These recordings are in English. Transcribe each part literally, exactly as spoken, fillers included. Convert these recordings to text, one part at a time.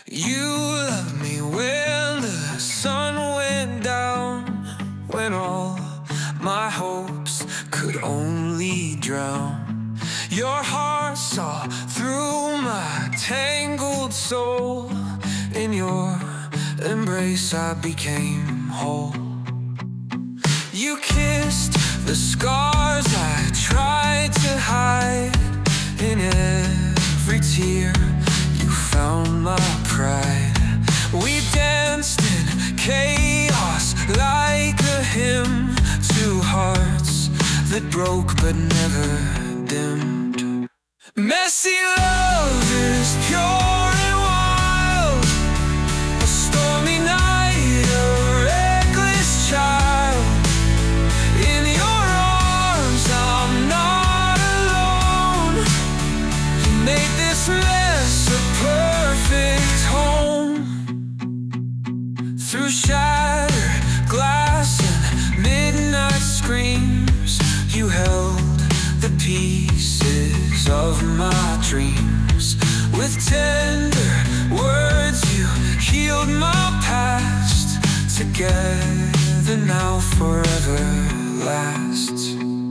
You loved me when the sun went down, when all my hopes could only drown. Your heart saw through my tangled soul. In your embrace I became whole. You kissed the scars I tried to hide. In every tear you found my pride. We danced in chaos like a hymn, two hearts that broke but never dimmed. Messy love is pure and wild, a stormy night, a reckless child. In your arms I'm not alone. You made this mess a perfect home. Through shattered glass and midnight screams, you held the pieces of my dreams. With tender words you healed my past. Together now forever lasts.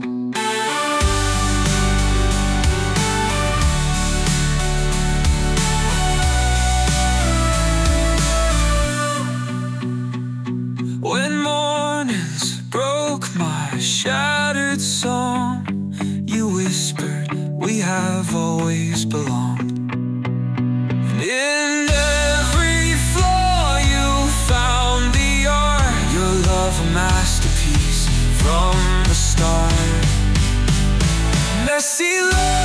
When mornings broke my shattered song, you whispered, we have always belonged. And in every flaw you found the art, your love a masterpiece from the start. Messy love